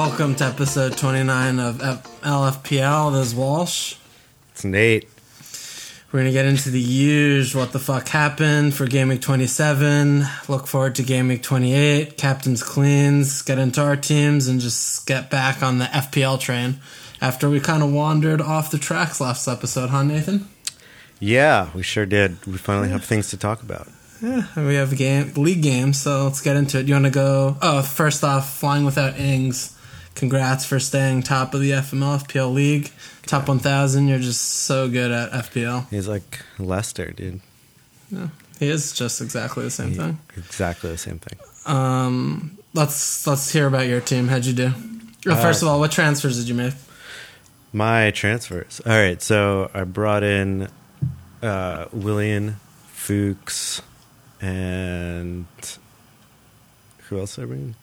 Welcome to episode 29 of LFPL. This is Walsh. It's Nate. We're going to get into the usual what the fuck happened for Game Week 27. Look forward to Game Week 28. Captain's cleans. Get into our teams and just get back on the FPL train after we kind of wandered off the tracks last episode, huh, Nathan? Yeah, we sure did. We finally have things to talk about. Yeah, we have league games, so let's get into it. You want to go? Oh, first off, Flying Without Ings. Congrats for staying top of the FPL League. Top 1,000. You're just so good at FPL. He's like Lester, dude. Yeah, he is just exactly the same thing. Exactly the same thing. Let's hear about your team. How'd you do? First of all, what transfers did you make? My transfers. All right, so I brought in Willian, Fuchs, and who else did I bring in?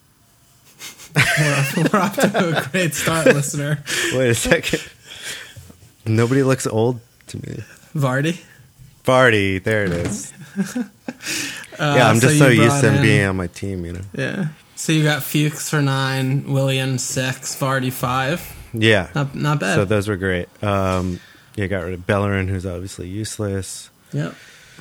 We're off to a great start, listener. Wait a second. Nobody looks old to me. Vardy, there it is. Yeah, I'm just so used to him being on my team, you know. Yeah. So you got Fuchs for 9, Willian 6, Vardy 5. Yeah. Not bad. So those were great. Yeah, got rid of Bellerin, who's obviously useless. Yep.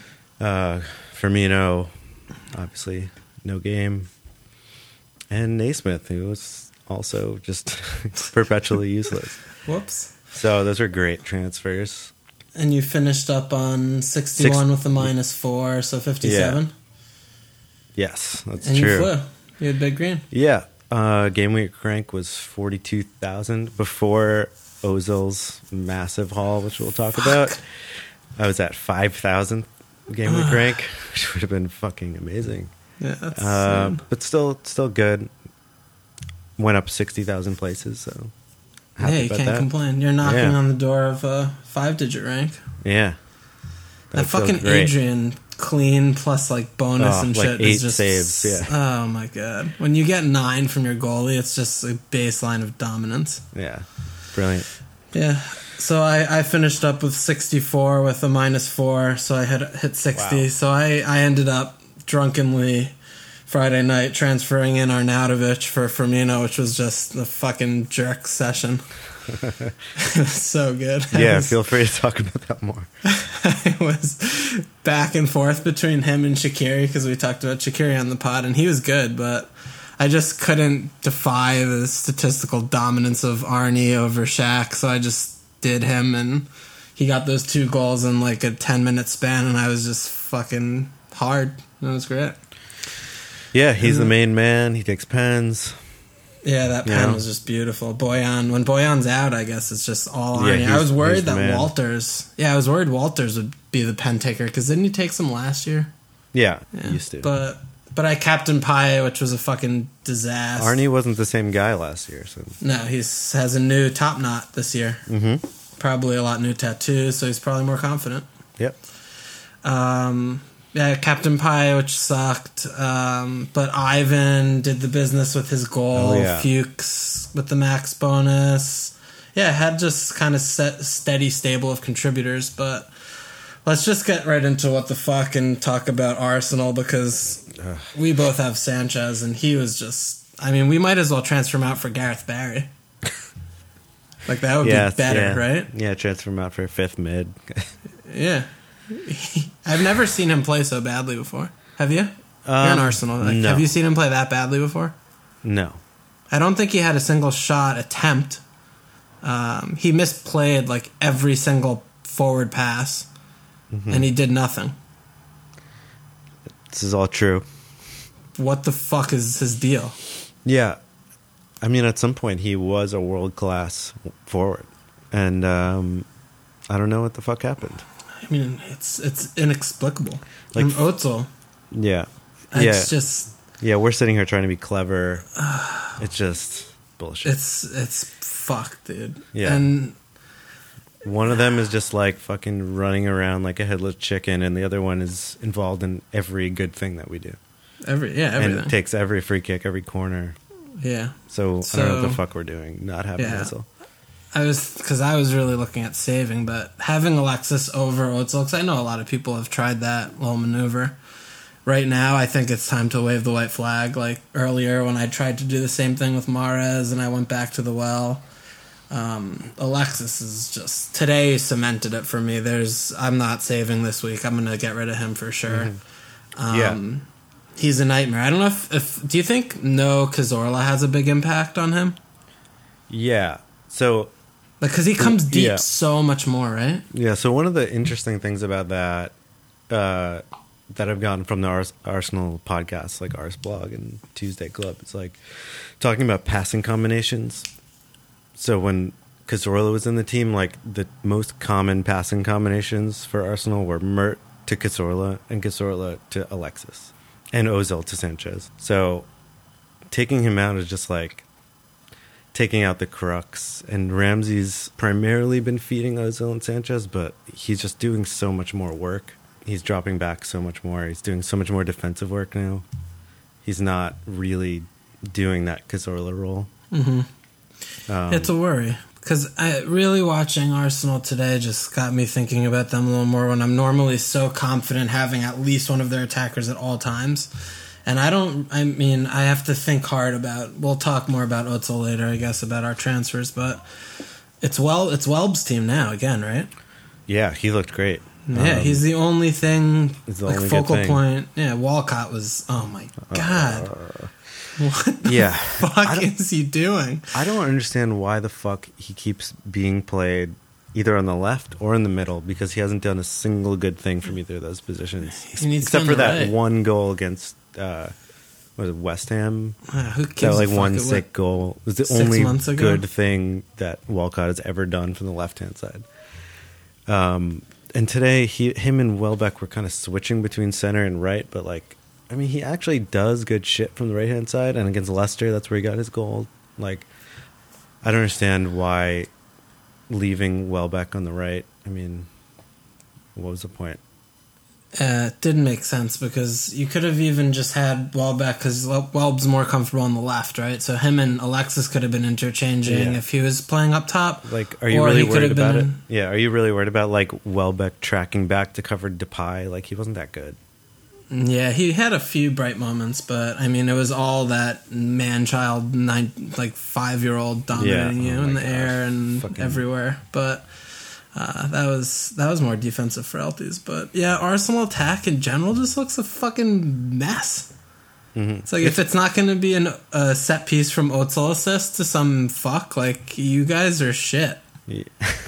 Firmino, obviously no game. And Naismith, who was also just perpetually useless. Whoops. So those are great transfers. And you finished up on 61 with a -4, so 57. Yeah. Yes, that's and true. And you flew. You had big green. Yeah. Game week rank was 42,000 before Ozil's massive haul, which we'll talk about. I was at 5,000 game week rank, which would have been fucking amazing. Yeah, that's but still good. Went up 60,000 places, so hey, you can't complain. You're knocking on the door of a 5-digit rank. Yeah, that fucking Adrian clean plus like bonus and like shit 8 is just saves. Yeah. Oh my god, when you get 9 from your goalie, it's just a baseline of dominance. Yeah, brilliant. Yeah. So I finished up with 64 with a -4, so I had hit 60. Wow. So I ended up drunkenly Friday night transferring in Arnautovic for Firmino, which was just a fucking jerk session. It was so good. Yeah, feel free to talk about that more. I was back and forth between him and Shaqiri because we talked about Shaqiri on the pod, and he was good, but I just couldn't defy the statistical dominance of Arnie over Shaq, so I just did him, and he got those 2 goals in like a 10-minute span, and I was just fucking hard. It was great. Yeah, he's the main man. He takes pens. Yeah, that pen was just beautiful. Boyan, when Boyan's out, I guess it's just all Arnie. I was worried that Walters. Yeah, I was worried Walters would be the pen taker because didn't he take some last year? Yeah, he used to. But I captained Payet, which was a fucking disaster. Arnie wasn't the same guy last year. So. No, he has a new top knot this year. Mm-hmm. Probably a lot new tattoos, so he's probably more confident. Yep. Yeah, Captain Pie, which sucked. But Ivan did the business with his goal. Oh, yeah. Fuchs with the max bonus. Yeah, had just kind of steady stable of contributors. But let's just get right into what the fuck and talk about Arsenal because we both have Sanchez and he was just... I mean, we might as well transfer him out for Gareth Barry. Like, that would be better, right? Yeah, transfer him out for a 5th mid. Yeah. I've never seen him play so badly before. Have you? You're in Arsenal. Like, no. Have you seen him play that badly before? No. I don't think he had a single shot attempt. He misplayed like every single forward pass, and he did nothing. This is all true. What the fuck is his deal? Yeah. I mean, at some point, he was a world-class forward. And I don't know what the fuck happened. I mean, it's inexplicable. Like Ozil. Yeah. It's just... Yeah, we're sitting here trying to be clever. It's just bullshit. It's fucked, dude. Yeah. And one of them is just like fucking running around like a headless chicken, and the other one is involved in every good thing that we do. Everything. And takes every free kick, every corner. Yeah. So I don't know what the fuck we're doing, not having Ozil. I was really looking at saving, but having Alexis over Ozil, because I know a lot of people have tried that little maneuver. right now, I think it's time to wave the white flag. Like earlier when I tried to do the same thing with Mahrez and I went back to the well. Alexis is just today cemented it for me. I'm not saving this week. I'm gonna get rid of him for sure. He's a nightmare. I don't know if do you think no Cazorla has a big impact on him? Yeah. So because he comes deep so much more, right? Yeah. So one of the interesting things about that that I've gotten from the Arsenal podcast, like Ars Blog and Tuesday Club, it's like talking about passing combinations. So when Cazorla was in the team, like the most common passing combinations for Arsenal were Mert to Cazorla and Cazorla to Alexis and Ozil to Sanchez. So taking him out is just like taking out the crux. And Ramsey's primarily been feeding Ozil and Sanchez, but he's just doing so much more work. He's dropping back so much more. He's doing so much more defensive work now. He's not really doing that Cazorla role. Mm-hmm. It's a worry because really watching Arsenal today just got me thinking about them a little more when I'm normally so confident having at least one of their attackers at all times. And I have to think hard about, we'll talk more about Özil later, I guess, about our transfers, but it's Welb's team now again, right? Yeah, he looked great. Yeah, he's the only thing, like only focal point. Yeah, Walcott was, oh my God. What the fuck is he doing? I don't understand why the fuck he keeps being played either on the left or in the middle, because he hasn't done a single good thing from either of those positions. Except for that one goal against West Ham. Who cares? That one sick goal. It was the only good thing that Walcott has ever done from the left-hand side. And today, him and Welbeck were kind of switching between center and right, but like, I mean, he actually does good shit from the right-hand side, and against Leicester, that's where he got his goal. Like, I don't understand why leaving Welbeck on the right. I mean, what was the point? It didn't make sense because you could have even just had Welbeck because Welb's more comfortable on the left, right? So him and Alexis could have been interchanging if he was playing up top. Like, are you really worried about it? Yeah, are you really worried about like Welbeck tracking back to cover Depay? Like, he wasn't that good. Yeah, he had a few bright moments, but I mean, it was all that man-child, 5-year-old dominating you in the air and everywhere. But that was more defensive frailties. But yeah, Arsenal attack in general just looks a fucking mess. Mm-hmm. It's like if it's not going to be a set piece from Özil assist to some fuck, like you guys are shit. Yeah.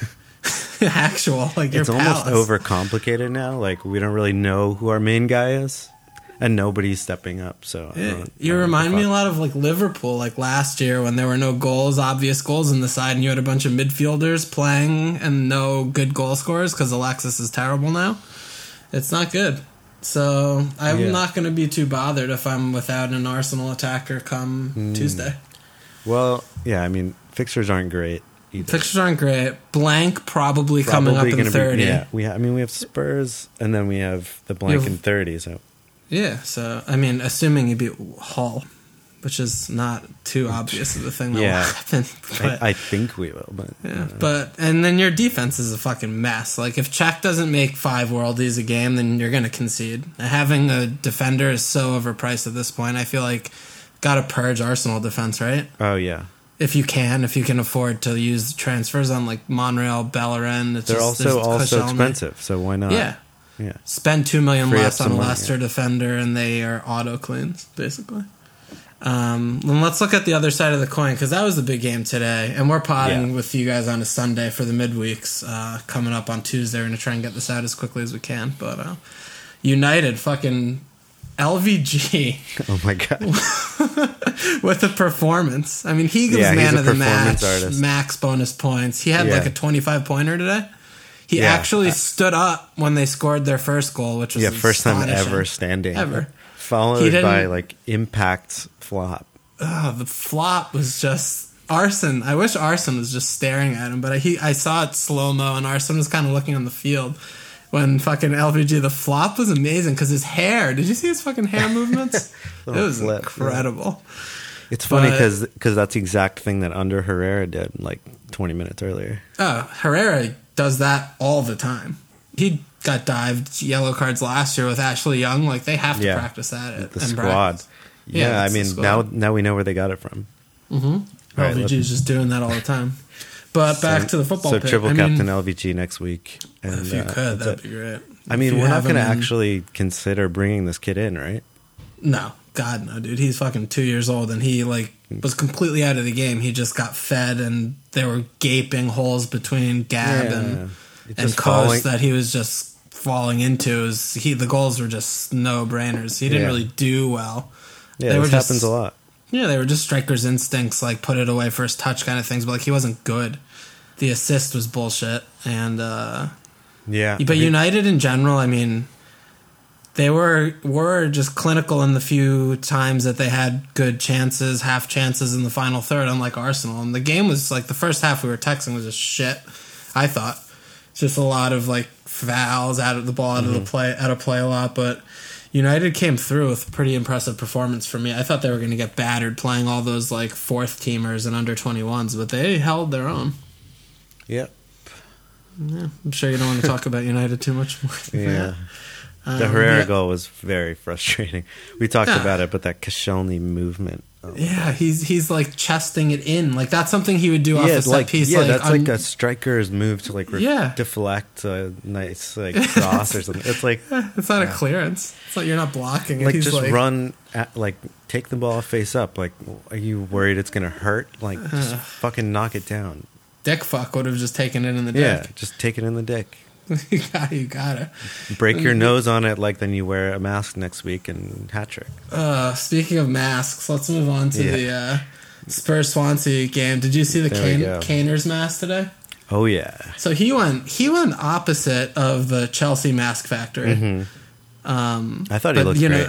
Actual, like your almost overcomplicated now. Like we don't really know who our main guy is, and nobody's stepping up. So you remind me a lot of like Liverpool, like last year when there were no obvious goals in the side, and you had a bunch of midfielders playing and no good goal scorers because Alexis is terrible now. It's not good. So I'm not going to be too bothered if I'm without an Arsenal attacker come Tuesday. Well, yeah, I mean fixtures aren't great. Either. Fixtures aren't great. Blank probably coming up in 30. We have Spurs, and then we have the blank in 30. So so I mean, assuming you beat Hull, which is not too obvious of the thing that will happen. But, I think we will, but and then your defense is a fucking mess. Like if Czech doesn't make 5 worldies a game, then you're going to concede. Having a defender is so overpriced at this point. I feel like got to purge Arsenal defense, right? Oh yeah. If you can afford to use transfers on like Monreal, Bellerin, they're also expensive, so why not? Yeah. Spend $2 million less on a Leicester defender, and they are auto cleans basically. And let's look at the other side of the coin because that was the big game today, and we're potting with you guys on a Sunday for the midweeks coming up on Tuesday. We're gonna try and get this out as quickly as we can, but United fucking. LVG. Oh my God. With a performance. I mean, he was man of the match, max bonus points. He had like a 25-pointer today. He actually stood up when they scored their first goal, which was first time ever standing. Ever. Followed by like impact flop. Oh, the flop was just Arsene. I wish Arsene was just staring at him, but I saw it slow-mo and Arsene was kind of looking on the field. When fucking LVG, the flop was amazing because his hair. Did you see his fucking hair movements? It was incredible. Yeah. It's funny because that's the exact thing that Under Herrera did like 20 minutes earlier. Oh, Herrera does that all the time. he got dived yellow cards last year with Ashley Young. Like, they have to practice that at the squad. Yeah, I mean, now we know where they got it from. Mm-hmm. LVG is just doing that all the time. But back to the football pick. Triple captain LVG next week. And, if you could, that'd be great. I mean, we're not going to actually consider bringing this kid in, right? No. God, no, dude. He's fucking 2 years old, and he, like, was completely out of the game. He just got fed, and there were gaping holes between Gab and Coast that he was just falling into. The goals were just no-brainers. He didn't really do well. Yeah, this happens a lot. Yeah, they were just striker's instincts, like put it away first touch kind of things, but like he wasn't good. The assist was bullshit, and but United in general, I mean, they were just clinical in the few times that they had good chances, half chances in the final third, unlike Arsenal. And the game was like the first half we were texting was just shit. I thought just a lot of like fouls out of the ball, out of play a lot, but United came through with a pretty impressive performance for me. I thought they were going to get battered playing all those like fourth teamers and under 21s, but they held their own. Yep. Yeah, I'm sure you don't want to talk about United too much more. Yeah. The Herrera goal was very frustrating. We talked about it, but that Koscielny movement. He's like chesting it in. Like that's something he would do off the set piece. Yeah, that's like a striker's move to like deflect a nice like cross or something. It's like it's not a clearance. It's like you're not blocking. Like just run like take the ball face up. Like, are you worried it's gonna hurt? Like just fucking knock it down. Dick fuck would have just taken it in the dick. Yeah, just take it in the dick. You gotta break your nose on it, like then you wear a mask next week and hat trick. Speaking of masks, let's move on to the Spurs Swansea game. Did you see the Kaner's mask today? Oh yeah. So he went opposite of the Chelsea mask factory. Mm-hmm. I thought he looked great.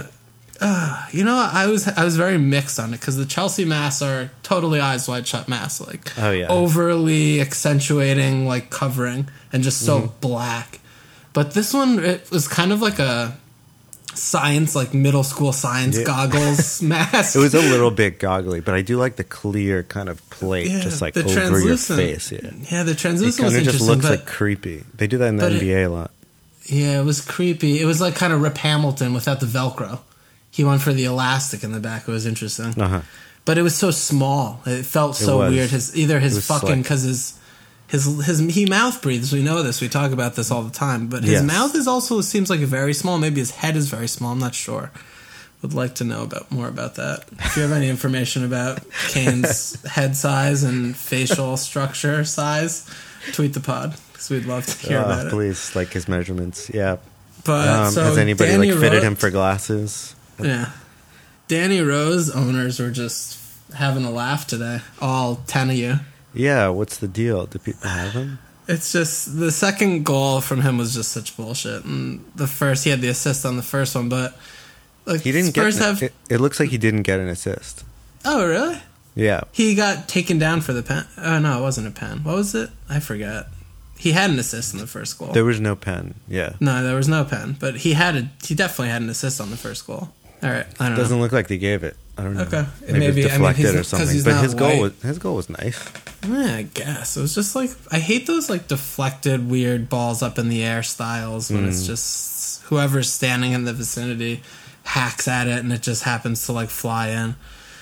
I was very mixed on it because the Chelsea masks are totally eyes wide shut masks, like overly accentuating, like covering, and just so black. But this one, it was kind of like a science, like middle school science goggles mask. It was a little bit goggly, but I do like the clear kind of plate, just like over your face. Yeah, the translucent was interesting. It just looks like creepy. They do that in the NBA a lot. Yeah, it was creepy. It was like kind of Rip Hamilton without the Velcro. He went for the elastic in the back. It was interesting. But it was so small. It felt so weird. His fucking, because he mouth breathes. We know this. We talk about this all the time. But his mouth is also, seems like very small. Maybe his head is very small. I'm not sure. Would like to know more about that. If you have any information about Kane's head size and facial structure size, tweet the pod because we'd love to hear about it. Please, like his measurements. Yeah. But has anybody fitted him for glasses? Yeah. Danny Rose owners were just having a laugh today. All 10 of you. Yeah, what's the deal? Do people have him? It's just the second goal from him was just such bullshit. And the first, he had the assist on the first one, but like he didn't it looks like he didn't get an assist. Oh, really? Yeah. He got taken down for the pen. Oh, no, it wasn't a pen. What was it? I forgot. He had an assist in the first goal. There was no pen. Yeah. No, there was no pen, but he definitely had an assist on the first goal. All right, I don't know. Doesn't look like they gave it. I don't know. Okay, maybe it was deflected or something. But his goal was nice. Yeah, I guess it was just like I hate those like deflected weird balls up in the air styles when it's just whoever's standing in the vicinity hacks at it and it just happens to like fly in.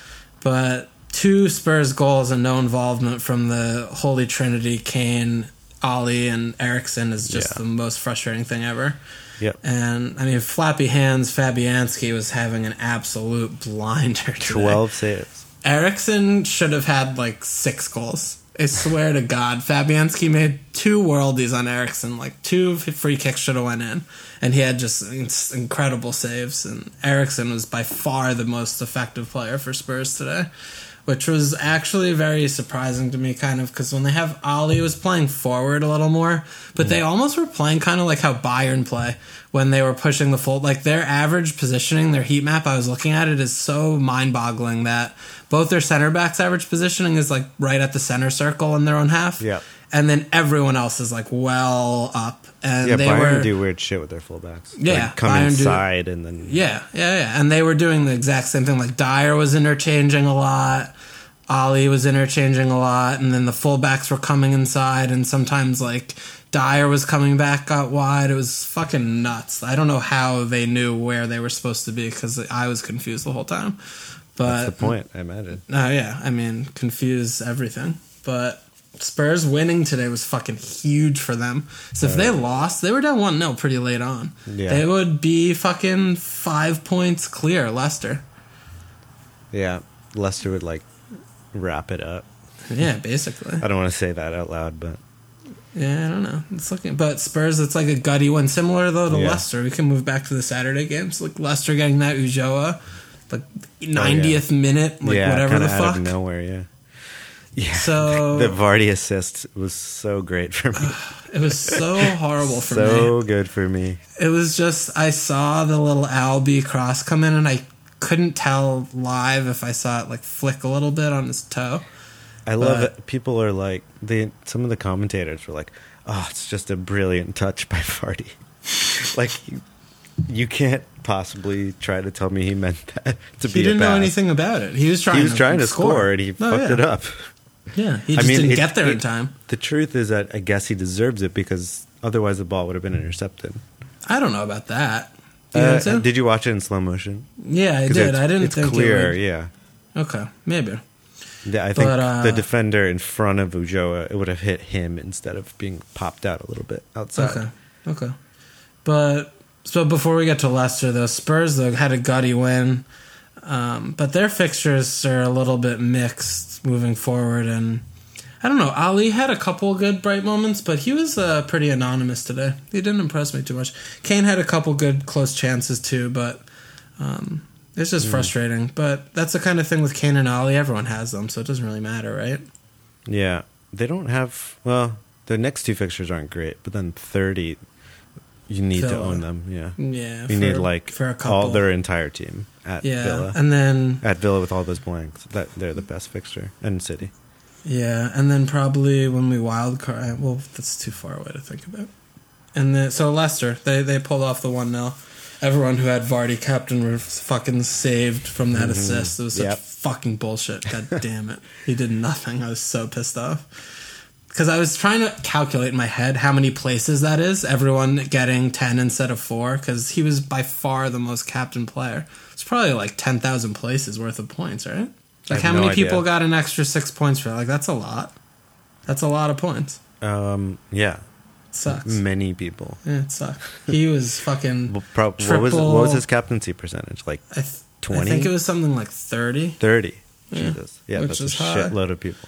But 2 Spurs goals and no involvement from the Holy Trinity, Kane, Ollie, and Eriksson is just the most frustrating thing ever. Yep. And, I mean, Flappy Hands Fabianski was having an absolute blinder today. 12 saves. Eriksson should have had, like, 6 goals. I swear to God. Fabianski made 2 worldies on Eriksson. Like, 2 free kicks should have went in. And he had just incredible saves. And Eriksson was by far the most effective player for Spurs today, which was actually very surprising to me, kind of, because when they have Ollie was playing forward a little more, but they almost were playing kind of like how Bayern play when they were pushing the full, like their average positioning, their heat map, I was looking at it, is so mind-boggling that both their center backs' average positioning is like right at the center circle in their own half. Yeah. And then everyone else is like well up. And Bayern do weird shit with their fullbacks. Yeah. Like come inside and then... Yeah. And they were doing the exact same thing. Like Dyer was interchanging a lot. Ali was interchanging a lot, and then the fullbacks were coming inside, and sometimes like Dyer was coming back out wide. It was fucking nuts. I don't know how they knew where they were supposed to be because I was confused the whole time. But that's the point, I imagine. Oh yeah, I mean, confuse everything. But Spurs winning today was fucking huge for them. So if they lost, they were down 1-0 pretty late on. Yeah. They would be fucking 5 points clear, Leicester. Yeah, Leicester would like wrap it up. Yeah, basically. I don't want to say that out loud, but Yeah, I don't know. It's looking, but Spurs, it's like a gutty win. Similar though to Leicester. We can move back to the Saturday games. Like Leicester getting that Ulloa, like 90th minute, like whatever the fuck. Out of nowhere, yeah. So the Vardy assist was so great for me. It was so horrible for me. So good for me. It was just, I saw the little Albi cross come in, and I couldn't tell live if I saw it like flick a little bit on his toe. I love it. People are like, some of the commentators were like, "Oh, it's just a brilliant touch by Vardy." Like, you can't possibly try to tell me he meant that to be. He didn't know anything about it. He was trying to score, and he fucked it up. Yeah, he just didn't get there in time. The truth is that I guess he deserves it because otherwise the ball would have been intercepted. I don't know about that. Did you watch it in slow motion? Yeah, I did. I didn't think clear. it would. Yeah. Okay, maybe. Yeah, I think the defender in front of Ulloa, it would have hit him instead of being popped out a little bit outside. Okay. But so before we get to Leicester, though, Spurs though had a gutty win, but their fixtures are a little bit mixed moving forward, and I don't know. Ali had a couple good bright moments, but he was pretty anonymous today. He didn't impress me too much. Kane had a couple good close chances too, but it's just frustrating. But that's the kind of thing with Kane and Ali. Everyone has them, so it doesn't really matter, right? Yeah. They don't have... Well, the next two fixtures aren't great, but then 30, you need to own them, yeah. Yeah. You need, like, for a couple. all their entire team at Villa. And then... At Villa with all those blanks. They're the best fixture. And City. Yeah, and then probably when we wildcard... Well, that's too far away to think about. And then, so Leicester, they pulled off the 1-0. Everyone who had Vardy captain was fucking saved from that assist. It was such fucking bullshit. God damn it. He did nothing. I was so pissed off. Because I was trying to calculate in my head how many places that is. Everyone getting 10 instead of 4. Because he was by far the most captain player. It's probably like 10,000 places worth of points, right? Like how many people got an extra 6 points for that? Like that's a lot. That's a lot of points. Yeah. It sucks. Many people. Yeah, it sucks. He was fucking what was his captaincy percentage? Like 20? I think it was something like 30. 30. Yeah. Jesus. Yeah, Which that's a is high. shitload of people.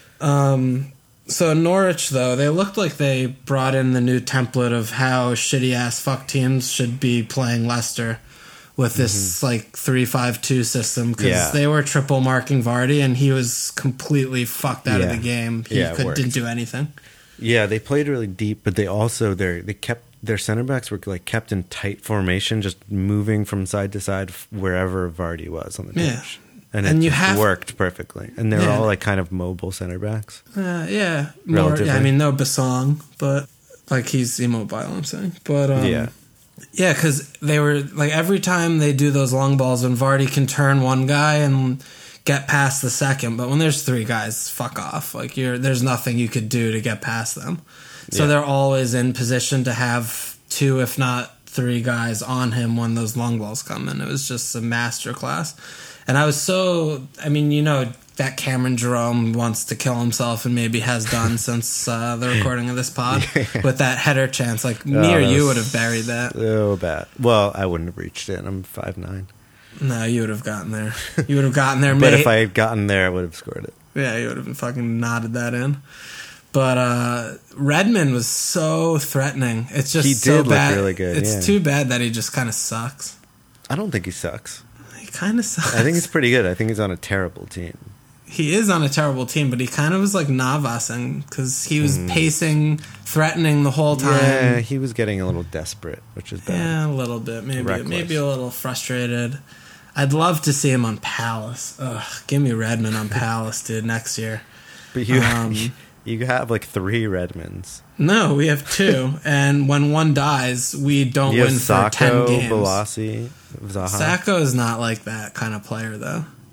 So Norwich, though, they looked like they brought in the new template of how shitty-ass fuck teams should be playing Leicester with this, like, 3-5-2 system, because they were triple marking Vardy, and he was completely fucked out of the game. He didn't do anything. Yeah, they played really deep, but they also, they kept, their center backs were, like, kept in tight formation, just moving from side to side wherever Vardy was on the pitch. And it worked perfectly. And they're all, like, kind of mobile center backs. Yeah. I mean, no Basong, but, like, he's immobile, I'm saying. But, yeah, because they were, like, every time they do those long balls, when Vardy can turn one guy and get past the second, but when there's 3 guys, fuck off. Like, there's nothing you could do to get past them. So they're always in position to have 2, if not 3 guys on him when those long balls come in. It was just a masterclass. And I was that Cameron Jerome wants to kill himself and maybe has done since the recording of this pod with that header chance. Like, me or you would have buried that. So bad. Well, I wouldn't have reached it. I'm 5'9". No, you would have gotten there. You would have gotten there, But mate. if I had gotten there, I would have scored it. Yeah, you would have fucking nodded that in. But Redmond was so threatening. It's just so bad. Look really good. It's too bad that he just kind of sucks. I don't think he sucks. He kind of sucks. I think he's pretty good. I think he's on a terrible team. He is on a terrible team, but he kind of was like Navasing because he was pacing, threatening the whole time. Yeah, he was getting a little desperate, which is bad. Yeah, a little bit. Maybe a little frustrated. I'd love to see him on Palace. Ugh, give me Redmond on Palace, dude, next year. But you have like 3 Redmonds. No, we have 2, and when one dies, we don't win for 10 games. Balassi, Zaha. Sacco is not like that kind of player, though.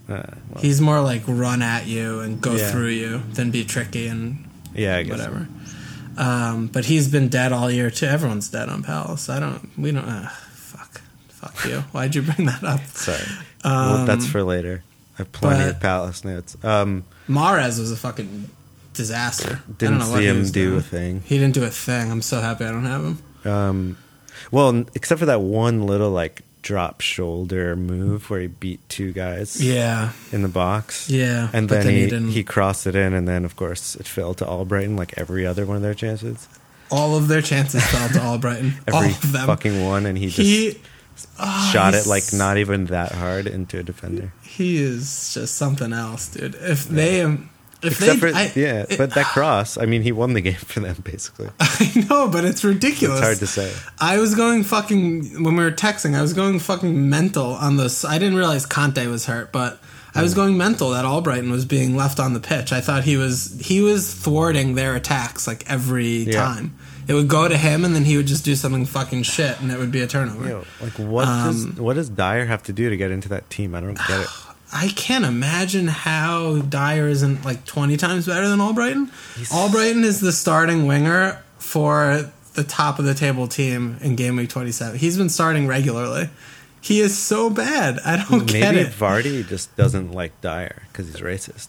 He's more like run at you and go Yeah. through you than be tricky and Yeah, I guess. whatever. But he's been dead all year too. Everyone's dead on Palace. We don't. Fuck you. Why'd you bring that up? Sorry. Well, that's for later. I have plenty but- of Palace notes. Mahrez was a fucking disaster. I Didn't don't know what see he him was do doing. a thing. He didn't do a thing. I'm so happy I don't have him. Well, except for that one little like drop shoulder move where he beat two guys Yeah, in the box. yeah. And but then he didn't. he crossed it in, and then of course it fell to Albrighton like every other one of their chances. All of their chances fell to Albrighton. All Every of them. fucking one, and he just shot it like not even that hard into a defender. He is just something else, dude. If they, Except for but that cross, I mean, he won the game for them basically. I know, but it's ridiculous. It's hard to say. I was going fucking when we were texting. I was going fucking mental on this. I didn't realize Conte was hurt, but I was going mental that Albrighton was being left on the pitch. I thought he was thwarting their attacks like every time. It would go to him, and then he would just do something fucking shit, and it would be a turnover. Yo, like what does Dyer have to do to get into that team? I don't get it. I can't imagine how Dyer isn't like 20 times better than Albrighton. Albrighton is the starting winger for the top of the table team in game week 27. He's been starting regularly. He is so bad. I don't get Maybe it. Vardy just doesn't like Dyer because he's racist.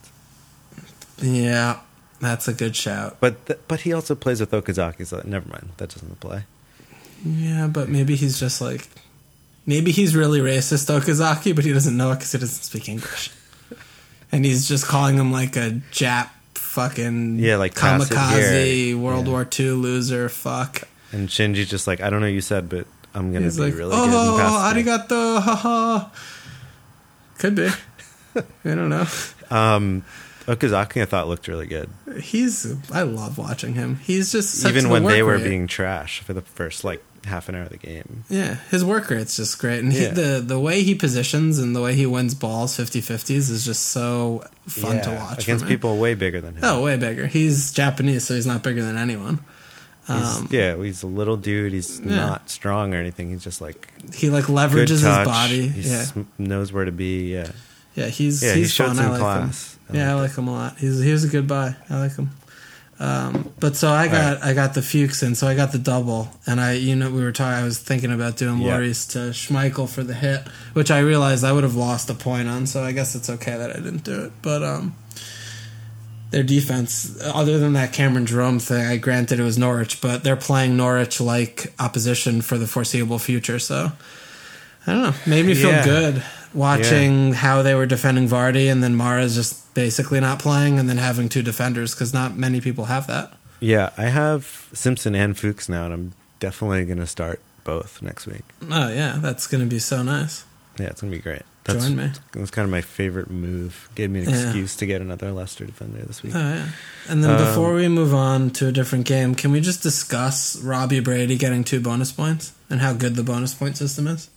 Yeah, that's a good shout. But he also plays with Okazaki, so never mind. That doesn't apply. Yeah, but maybe he's just like... Maybe he's really racist, Okazaki, but he doesn't know it because he doesn't speak English. And he's just calling him like a Jap fucking like pass it kamikaze, here. World War II loser, fuck. And Shinji's just like, I don't know what you said, but I'm going to He's be like, really good and pass it. arigato, haha. Could be. I don't know. Okazaki, I thought, looked really good. I love watching him. He's just such Even the when they work were rate. being trash for the first, like, half an hour of the game. Yeah, his work rate's just great. And the way he positions and the way he wins balls 50-50s is just so fun to watch. Against for me. people way bigger than him. Oh, way bigger. He's Japanese, so he's not bigger than anyone. He's a little dude. He's not strong or anything. He's just like he like good leverages his touch. body. He knows where to be. Yeah, he's he showed fun. some I like class. him. I like him a lot. He was a good buy. I like him. But so I got the Fuchs in, so I got the double, and we were talking. I was thinking about doing Lloris to Schmeichel for the hit, which I realized I would have lost a point on. So I guess it's okay that I didn't do it. But their defense, other than that Cameron Jerome thing, I granted it was Norwich, but they're playing Norwich like opposition for the foreseeable future. So I don't know. Made me feel good watching how they were defending Vardy, and then Mara's just basically not playing, and then having two defenders because not many people have that. Yeah, I have Simpson and Fuchs now, and I'm definitely going to start both next week. Oh yeah, that's going to be so nice. Yeah, it's going to be great. Join me. That's kind of my favorite move. Gave me an excuse to get another Leicester defender this week. Oh yeah. And then before we move on to a different game, can we just discuss Robbie Brady getting 2 bonus points and how good the bonus point system is?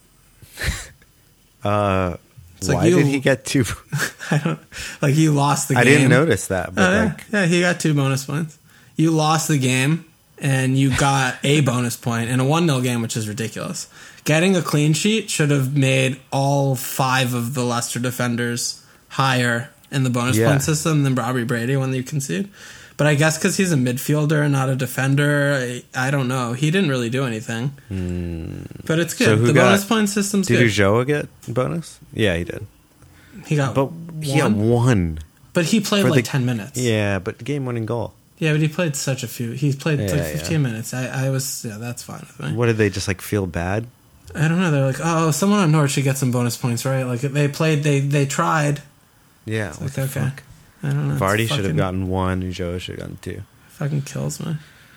Why did he get 2? I don't like you lost the game. I didn't notice that, but he got 2 bonus points. You lost the game and you got a bonus point in a 1-0 game, which is ridiculous. Getting a clean sheet should have made all 5 of the Leicester defenders higher in the bonus point system than Robbie Brady when you concede. But I guess because he's a midfielder and not a defender, I don't know. He didn't really do anything. But it's good. So the bonus point system's good. Did Ujoa get bonus? Yeah, he did. He got he got 1. But he played For like 10 minutes. Yeah, but game-winning goal. Yeah, but he played such a few. He played 15 minutes. I was, that's fine with me. What, did they just like feel bad? I don't know. They're like, oh, someone on Norwich should get some bonus points, right? Like they played, they tried. Yeah. It's like, okay. Fuck? I don't know. Vardy should have gotten 1, Ujoa should have gotten 2. Fucking kills me.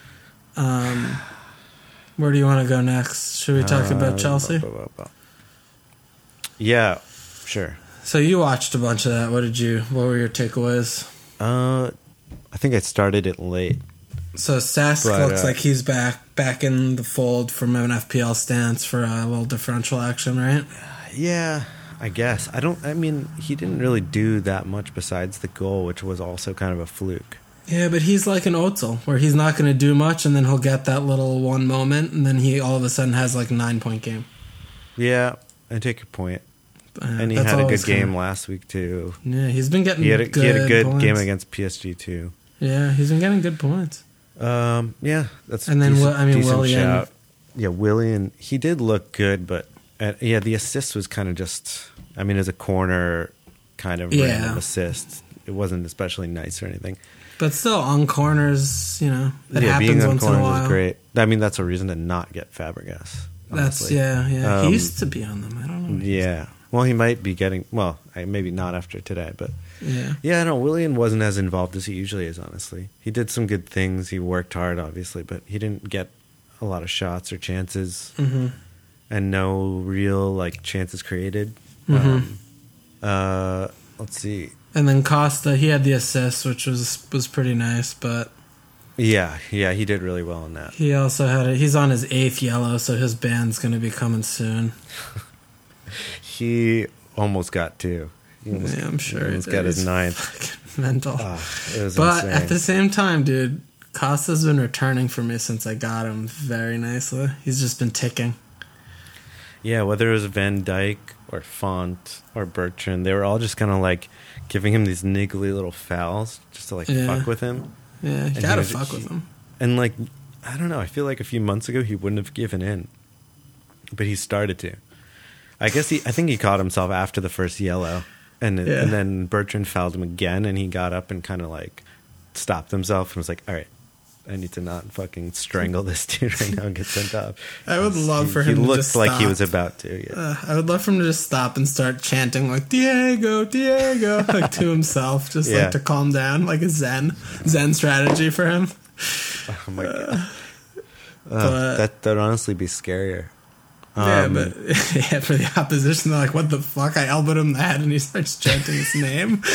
Where do you want to go next? Should we talk about Chelsea? Yeah, sure. So you watched a bunch of that. What were your takeaways? I think I started it late. So Sask looks like he's back in the fold from an FPL stance for a little differential action, right? Yeah, I guess. I mean, he didn't really do that much besides the goal, which was also kind of a fluke. Yeah, but he's like an Özil, where he's not going to do much, and then he'll get that little one moment, and then he all of a sudden has like a 9-point game. Yeah, I take your point. And he That's had a always good game kinda- last week too. Yeah, he's been getting He had a good points. game against PSG too. Yeah, he's been getting good points. Yeah, that's And then, decent, decent Willian. shout. Yeah, Willian, he did look good, but yeah, the assist was kind of just. I mean, as a corner kind of random assist, it wasn't especially nice or anything. But still, on corners, it Being happens on once in a corners while. was great. I mean, that's a reason to not get Fabregas. Honestly. He used to be on them. I don't know. Yeah. Well, he might be getting. Well, maybe not after today, but Yeah. yeah. No, Willian wasn't as involved as he usually is. Honestly, he did some good things. He worked hard, obviously, but he didn't get a lot of shots or chances, and no real chances created. Let's see. And then Costa, he had the assist, which was pretty nice, but Yeah, he did really well in that. he also had he's on his 8th yellow, so his ban's going to be coming soon. He almost got 2. I'm sure. He almost got his He's 9th. fucking mental. It was But insane. at the same time, dude, Costa's been returning for me since I got him very nicely. He's just been ticking. Yeah, whether it was Van Dijk or Font or Bertrand, they were all just kind of giving him these niggly little fouls just to fuck with him. Yeah, you And gotta he was- fuck with him. And I don't know, I feel like a few months ago he wouldn't have given in, but he started to. I think he caught himself after the first yellow, and then Bertrand fouled him again, and he got up and kind of stopped himself and was like, "All right, I need to not fucking strangle this dude right now and get sent off." I would love for him He to looked just like he stop. was about to. Yeah. I would love for him to just stop and start chanting Diego, Diego, to himself, just to calm down, like a Zen strategy for him. Oh my god. But- That'd honestly be scarier. But for the opposition, they're like, "What the fuck?" I elbowed him in the head, and he starts chanting his name.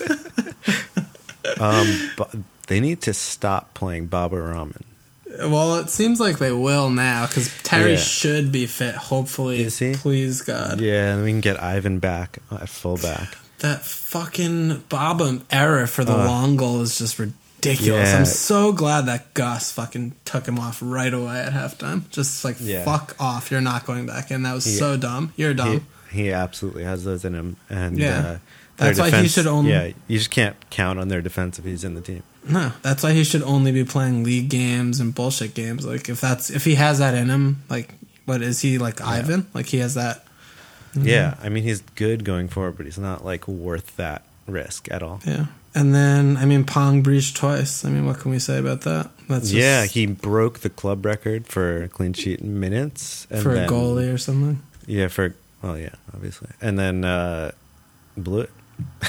But they need to stop playing Baba Rahman. Well, it seems like they will now because Terry Yeah. should be fit. Hopefully, Is he? Please God. Yeah, and we can get Ivan back at fullback. That fucking Baba error for the long goal is just ridiculous. Yeah. I'm so glad that Gus fucking took him off right away at halftime. Just fuck off. You're not going back in. That was so dumb. You're dumb. He absolutely has those in him, and Yeah. their That's why he should only- Yeah, you just can't count on their defense if he's in the team. No, that's why he should only be playing league games and bullshit games. If he has that in him, what is he Ivan? He has that. Yeah, I mean he's good going forward, but he's not worth that risk at all. Yeah. And then, Pong breached twice. What can we say about that? That's just He broke the club record for clean sheet minutes and for then, a goalie or something. Yeah, obviously, and then blew it.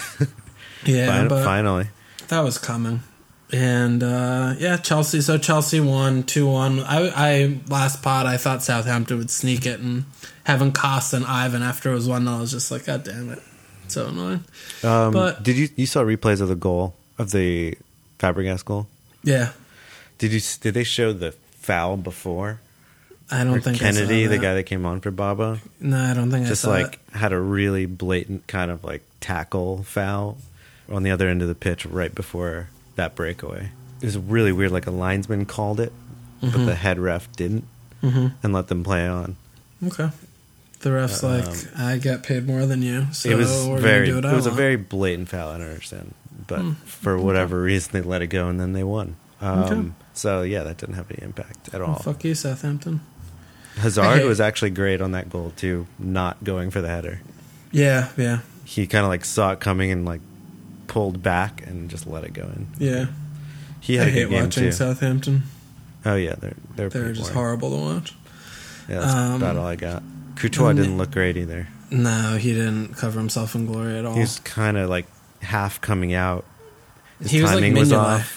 Yeah, but Finally. that was coming. And Chelsea. So Chelsea won 2-1. I last pod I thought Southampton would sneak it, and having Costa and Ivan after it was 1-0, I was just like, God damn it, so annoying. But Did you saw replays of the goal of the Fabregas goal? yeah, Did they show the foul before? I don't think Kennedy, I saw the that. guy that came on for Baba, No, I don't think just I saw it. had a really blatant kind of tackle foul on the other end of the pitch right before that breakaway. It was really weird. A linesman called it, but the head ref didn't, and let them play on. Okay. The ref's I get paid more than you, so It was we're gonna do what I It was a want. very blatant foul. I don't understand, but for whatever reason, they let it go, and then they won. Okay. So yeah, that didn't have any impact at all. Well, fuck you, Southampton. Hazard was actually great on that goal too, not going for the header. Yeah. He kind of saw it coming and pulled back and just let it go in. Yeah. He had I a hate good game watching too. Southampton. Oh yeah, they're They're just boring. horrible to watch. Yeah, that's about all I got. Courtois didn't look great either. No, he didn't cover himself in glory at all. He was kind of half coming out. His He was timing was Mignolet. off.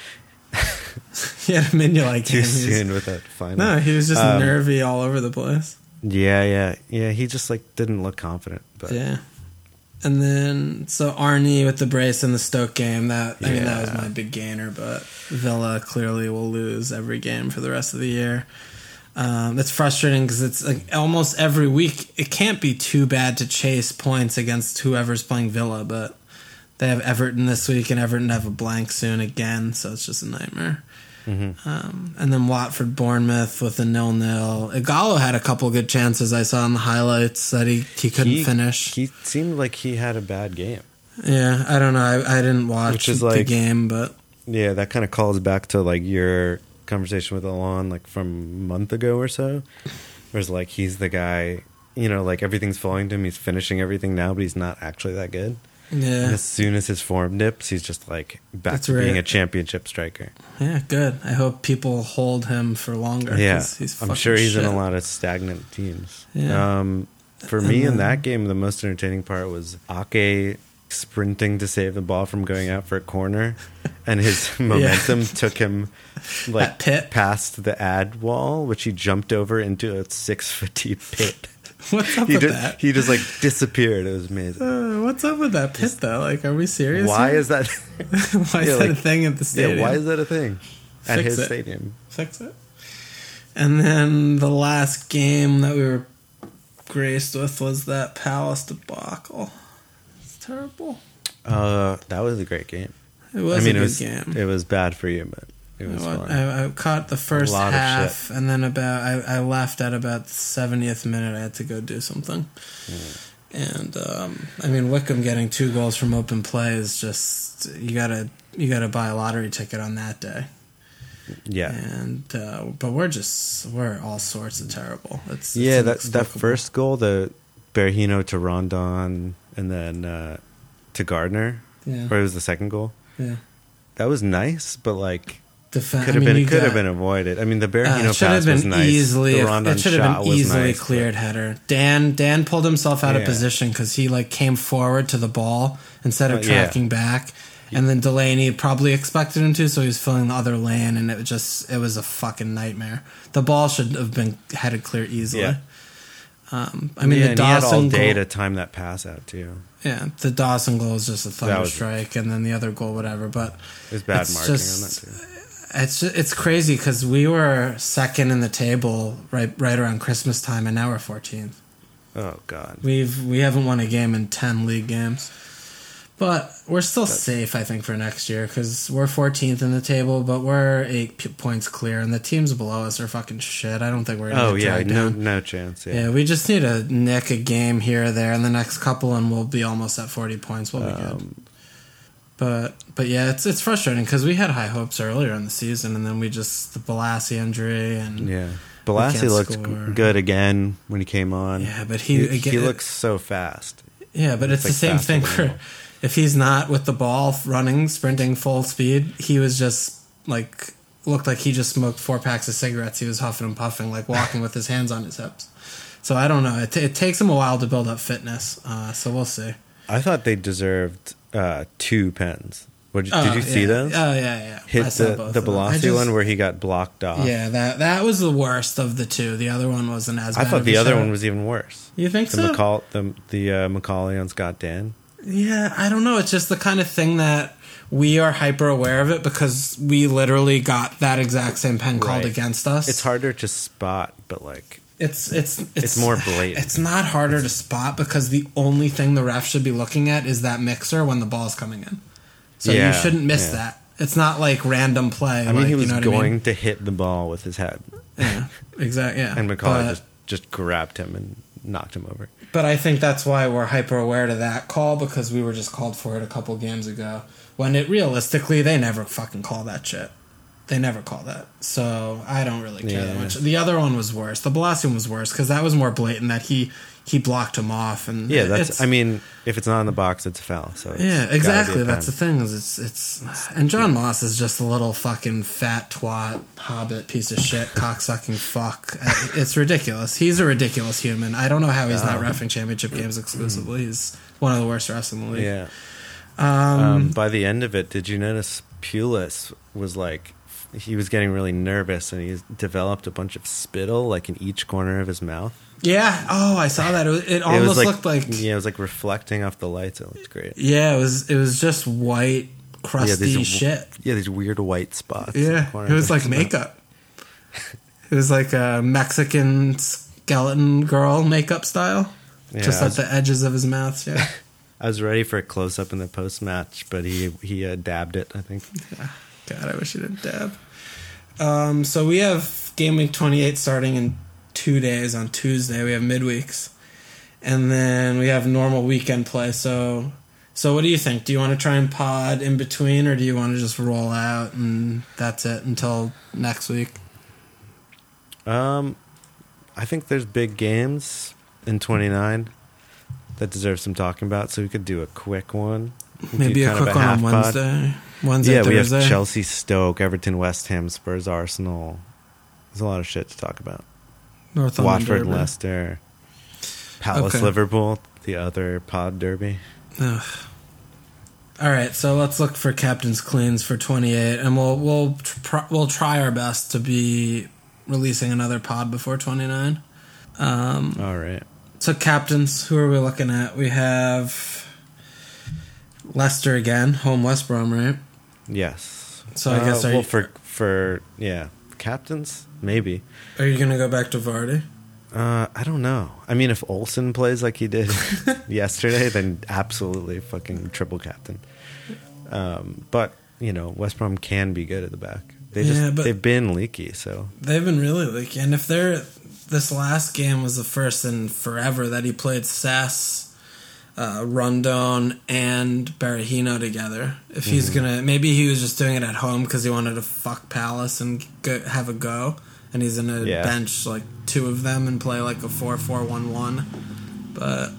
He had a Mignolet Too game. soon with that final. No, he was just nervy all over the place. Yeah. He just didn't look confident. But Yeah. And then, so Arnie with the brace in the Stoke game, that was my big gainer, but Villa clearly will lose every game for the rest of the year. It's frustrating because it's almost every week. It can't be too bad to chase points against whoever's playing Villa, but they have Everton this week, and Everton have a blank soon again, so it's just a nightmare. And then Watford Bournemouth with a 0-0. Igalo had a couple good chances I saw in the highlights that he couldn't finish. He seemed like he had a bad game. Yeah, I don't know. I didn't watch the game, but yeah, that kind of calls back to like your conversation with Alon like from a month ago or so. Whereas like he's the guy, you know, like everything's falling to him. He's finishing everything now, but he's not actually that good. Yeah. And as soon as his form dips, he's just like back to being a championship striker. Yeah, good. I hope people hold him for longer. Yeah, he's I'm sure he's shit. in a lot of stagnant teams. Yeah. For me in that game, the most entertaining part was Ake sprinting to save the ball from going out for a corner, and his momentum took him like past the ad wall, which he jumped over into a 6-foot deep pit. What's up with that? He just like disappeared. It was amazing. What's up with that pit though? Like, are we serious? Why is that? Why is that a thing at the stadium? Yeah, why is that a thing at his it. stadium? Fix it. And then the last game that we were graced with was that Palace debacle. It's terrible. That was a great game. It was a good game. It was bad for you, but it was fun. I caught the first half, and then I left at about the 70th minute. I had to go do something. And I mean, Wickham getting 2 goals from open play is just you gotta buy a lottery ticket on that day. Yeah, and but we're all sorts of terrible. It's that first goal, the Berahino to Rondon, and then to Gardner, or it was the second goal. Yeah, that was nice, but like could have been avoided. I mean, the Berahino pass was nice. The Rondon shot was nice. Easily cleared but header. Dan pulled himself out of position because he like came forward to the ball instead of tracking back. And then Delaney probably expected him to, so he was filling the other lane, and it was a fucking nightmare. The ball should have been headed clear easily. Yeah. I mean, the Dawson he had all day goal, to time that pass out too. Yeah, the Dawson goal is just a thunder strike, and then the other goal, whatever. But it's bad marking on that too. It's crazy because we were second in the table right around Christmas time, and now we're 14th. Oh God, we haven't won a game in 10 league games. But we're still safe, I think, for next year because we're 14th in the table, but we're 8 points clear, and the teams below us are fucking shit. I don't think we're going to get dragged down. No chance. Yeah, we just need to nick a game here or there in the next couple, and we'll be almost at 40 points. We'll be good. But yeah, it's frustrating because we had high hopes earlier in the season, and then the Balassi injury and Balassi looked good again when he came on. Yeah, but he looks so fast. Yeah, but it's the same thing for. If he's not with the ball, running, sprinting full speed, he was just like looked like he just smoked 4 packs of cigarettes. He was huffing and puffing, like walking with his hands on his hips. So I don't know. It takes him a while to build up fitness. So we'll see. I thought they deserved 2 pens. Did you see those? Oh yeah. Hit the Balassi one where he got blocked off. Yeah, that was the worst of the 2. The other one wasn't as bad. I thought the other one was even worse. You think so? The Macaulay on Scott Dan. Yeah, I don't know. It's just the kind of thing that we are hyper aware of it because we literally got that exact same pen called against us. It's harder to spot, but like it's more blatant. It's not harder to spot because the only thing the ref should be looking at is that mixer when the ball's coming in. So you shouldn't miss that. It's not like random play. I mean, he was going to hit the ball with his head. Yeah, exactly. Yeah, and Macaulay just grabbed him and knocked him over. But I think that's why we're hyper aware to that call because we were just called for it a couple games ago. When realistically, they never fucking call that shit. They never call that. So I don't really care that much. The other one was worse. The Balassi one was worse because that was more blatant that he blocked him off. And I mean, if it's not in the box, it's a foul. So exactly. That's the thing. And John Moss is just a little fucking fat twat, hobbit piece of shit, cocksucking fuck. It's ridiculous. He's a ridiculous human. I don't know how he's not reffing championship games exclusively. He's one of the worst refs in the league. Yeah. By the end of it, did you notice Pulis was like, he was getting really nervous and he developed a bunch of spittle like in each corner of his mouth. Yeah. Oh, I saw that. It almost looked like... Yeah, it was like reflecting off the lights. It looked great. Yeah, it was just white, crusty shit. Yeah, these weird white spots. Yeah, it was like makeup. It was like a Mexican skeleton girl makeup style. Yeah, just at the edges of his mouth, yeah. I was ready for a close-up in the post-match, but he dabbed it, I think. Yeah. God, I wish he didn't dab. So we have Game Week 28 starting in 2 days. On Tuesday, we have midweeks. And then we have normal weekend play. So what do you think? Do you want to try and pod in between, or do you want to just roll out and that's it until next week? I think there's big games in 29 that deserve some talking about, so we could do a quick one. Maybe a quick one on Wednesday. Wednesday, yeah, Thursday. We have Chelsea, Stoke, Everton, West Ham, Spurs, Arsenal. There's a lot of shit to talk about. Watford, Leicester, Palace, Okay. Liverpool, the other pod derby. Ugh. All right, so let's look for captain's cleans for 28, and we'll try our best to be releasing another pod before 29. All right. So captains, who are we looking at? We have Leicester again, home West Brom, right? Yes. So I guess for captains, maybe. Are you gonna go back to Vardy? I don't know. I mean, if Olsen plays like he did yesterday, then absolutely fucking triple captain. But West Brom can be good at the back. They've been leaky, so they've been really leaky. And if this last game was the first in forever that he played Sass, Rondon, and Berahino together. If he's gonna, maybe he was just doing it at home because he wanted to fuck Palace and have a go, and he's gonna bench like two of them and play like a 4-4-1-1. But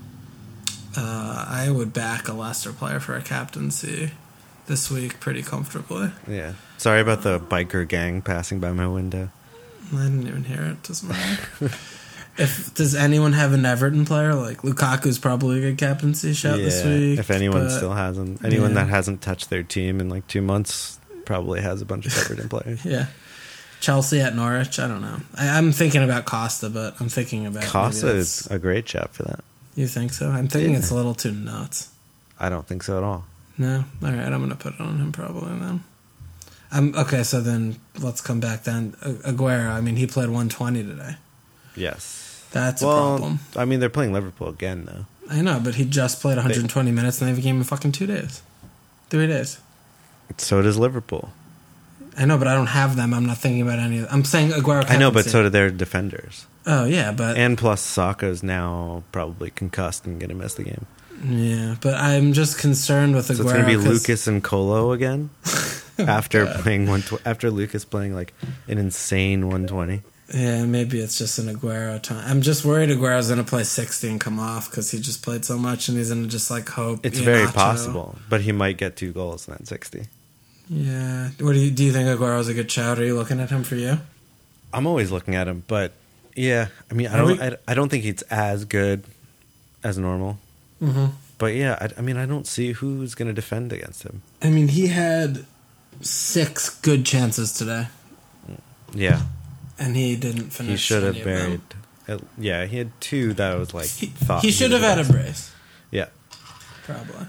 I would back a Leicester player for a captaincy this week pretty comfortably. Yeah. Sorry about the biker gang passing by my window. I didn't even hear it. Doesn't matter. Does anyone have an Everton player? Like Lukaku's probably a good captaincy shout this week. If anyone still hasn't, that hasn't touched their team in like 2 months probably has a bunch of Everton players. Yeah. Chelsea at Norwich. I don't know. I'm thinking about Costa, but I'm thinking about Costa is a great shout for that. You think so? I'm thinking it's a little too nuts. I don't think so at all. No? All right, I'm going to put it on him probably then. Okay, so then let's come back then. Aguero, I mean, he played 120 today. Yes. That's a problem. I mean, they're playing Liverpool again, though. I know, but he just played 120 minutes and they have a game in fucking 2 days. 3 days. So does Liverpool. I know, but I don't have them. I'm not thinking about any of them. I'm saying Aguero captaincy. I know, but so do their defenders. Oh, yeah, but... And plus, Saka's now probably concussed and going to miss the game. Yeah, but I'm just concerned with Aguero. So it's going to be Lucas and Colo again? after Lucas playing like an insane 120. Yeah, maybe it's just an Aguero time. I'm just worried Aguero's going to play 60 and come off because he just played so much and he's going to just like hope. It's very possible, but he might get 2 goals in that 60. Yeah. Do you think Aguero's a good shout? Are you looking at him for you? I'm always looking at him, but yeah, I mean, I don't think he's as good as normal. Mm-hmm. But yeah, I mean, I don't see who's going to defend against him. I mean, he had 6 good chances today. Yeah. And he didn't finish. He should have buried. Yeah, he had 2 that was like he should have had a brace. Yeah. Probably.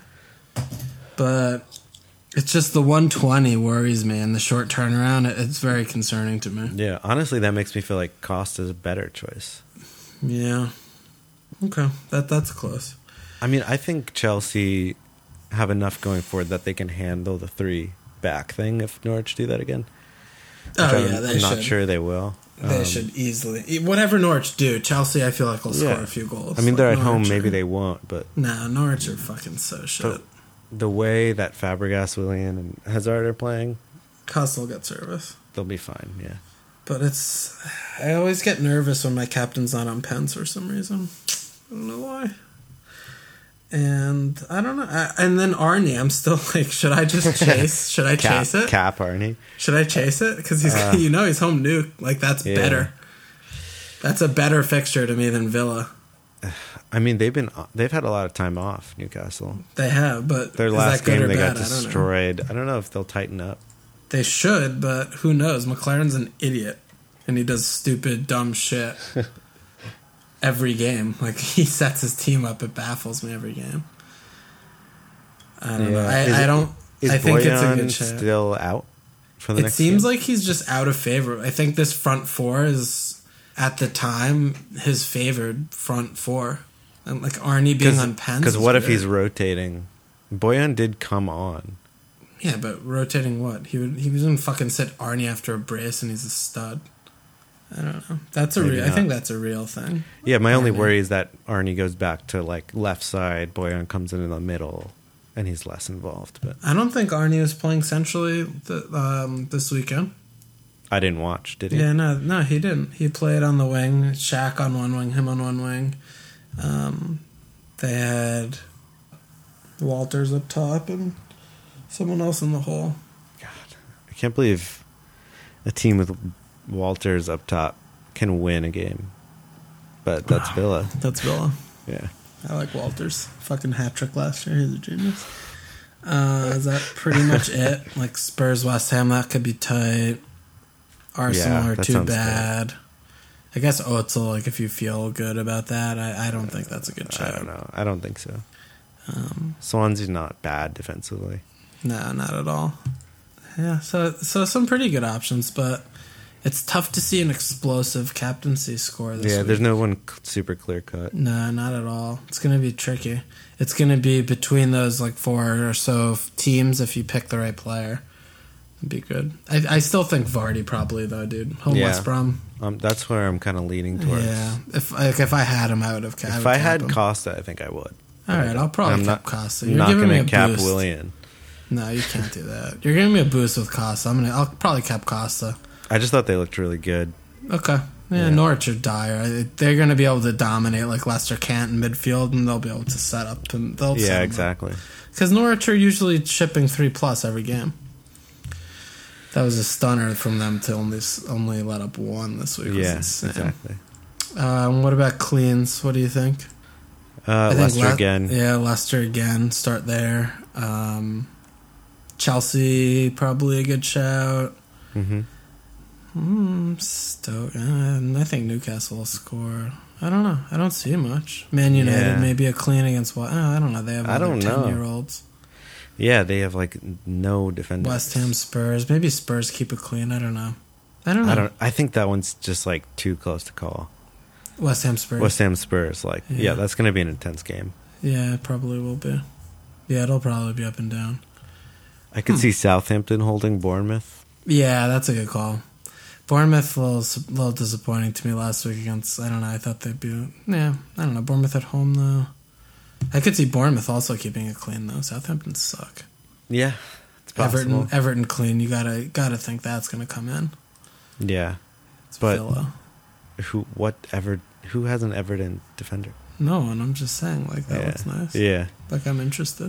But it's just the 120 worries me, and the short turnaround, it's very concerning to me. Yeah, honestly, that makes me feel like Costa's a better choice. Yeah. Okay, that's close. I mean, I think Chelsea have enough going forward that they can handle the 3 back thing if Norwich do that again. I'm not sure they will. They should easily. Whatever Norwich do, Chelsea, I feel like, will score a few goals. I mean, they're at home. Norwich Maybe they won't, but... Nah, Norwich are fucking so shit. But the way that Fabregas, Willian, and Hazard are playing... Costa will get service. They'll be fine, yeah. But I always get nervous when my captain's not on Pence for some reason. I don't know why. And I don't know. And then Arnie, I'm still like, should I just chase? Should I chase it? Cap Arnie. Should I chase it? Because he's, he's home nuke. Like, that's better. That's a better fixture to me than Villa. I mean, they've had a lot of time off, Newcastle. They have, but their last game they got destroyed. I don't know if they'll tighten up. They should, but who knows? McLaren's an idiot, and he does stupid, dumb shit. Every game. Like, he sets his team up. It baffles me every game. I don't know. I think it's a good shot. Still out for the next game? It seems like he's just out of favor. I think this front 4 is, at the time, his favored front 4. And like Arnie being on Pence. Because what if he's rotating? Boyan did come on. Yeah, but rotating what? He wouldn't fucking sit Arnie after a brace and he's a stud. I don't know. I think that's a real thing. Yeah, my only worry is that Arnie goes back to like left side, Bojan comes in the middle, and he's less involved. But I don't think Arnie was playing centrally this weekend. I didn't watch, did he? Yeah, no, he didn't. He played on the wing, Shaq on one wing, him on one wing. They had Walters up top and someone else in the hole. God, I can't believe a team with Walters up top can win a game. But that's Villa. That's Villa. Yeah. I like Walters. Fucking hat-trick last year. He's a genius. Is that pretty much it? Like Spurs, West Ham, that could be tight. Arsenal are too bad. Good. I guess Özil, like if you feel good about that, I don't think that's a good shout. I don't know. I don't think so. Swansea's not bad defensively. No, not at all. Yeah, so some pretty good options, but it's tough to see an explosive captaincy score this week. There's no one super clear cut. No, not at all. It's going to be tricky. It's going to be between those like 4 or so teams if you pick the right player. It'd be good. I still think Vardy probably though, dude. West Brom. That's where I'm kind of leaning towards. Yeah, if I had him, I would have. If I had Costa, I think I would. All right, I'll probably cap Costa. You're not going to cap Willian. No, you can't do that. You're giving me a boost with Costa. I'll probably cap Costa. I just thought they looked really good. Okay. Yeah. Norwich are dire. They're going to be able to dominate like Leicester can't in midfield, and they'll be able to set up. Yeah, exactly. Because Norwich are usually shipping 3+ every game. That was a stunner from them to only let up 1 this week. Yeah, exactly. What about cleans? What do you think? Leicester again. Yeah, Leicester again. Start there. Chelsea, probably a good shout. Stoke. I think Newcastle will score. I don't know. I don't see much. Man United, maybe a clean against what? I don't know. They have 10-year-olds. Yeah, they have like no defenders. West Ham, Spurs. Maybe Spurs keep it clean. I don't know. I think that one's just like too close to call. West Ham, Spurs. Like, yeah that's going to be an intense game. Yeah, it probably will be. Yeah, it'll probably be up and down. I could see Southampton holding Bournemouth. Yeah, that's a good call. Bournemouth was a little disappointing to me last week against, I don't know, I thought they'd be, I don't know, Bournemouth at home though. I could see Bournemouth also keeping it clean though. Southampton suck. Yeah, it's possible. Everton clean, you gotta think that's gonna come in. Yeah. It's Villa. Who has an Everton defender? No one, I'm just saying, like, that looks nice. Yeah. Like, I'm interested.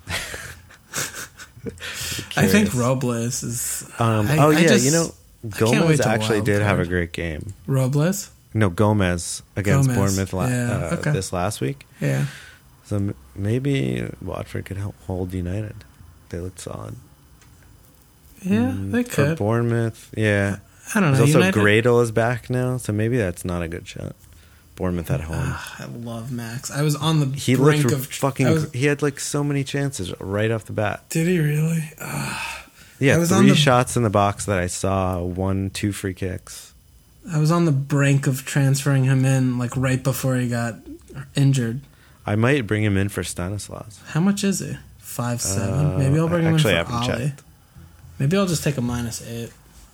I think Robles is... Gomez actually did have a great game. Robles? No, Gomez against Bournemouth this last week. Yeah. So maybe Watford could hold United. They looked solid. Yeah, they could. For Bournemouth, yeah. I don't know. There's also Gradle is back now, so maybe that's not a good shot. Bournemouth at home. I love Max. I was on the brink of... He had like so many chances right off the bat. Did he really? Yeah, 3 shots in the box that I saw, 2 free kicks. I was on the brink of transferring him in like right before he got injured. I might bring him in for Stanislas. How much is he? 5'7"? Maybe I'll bring him in for Ollie. Checked. Maybe I'll just take a -8.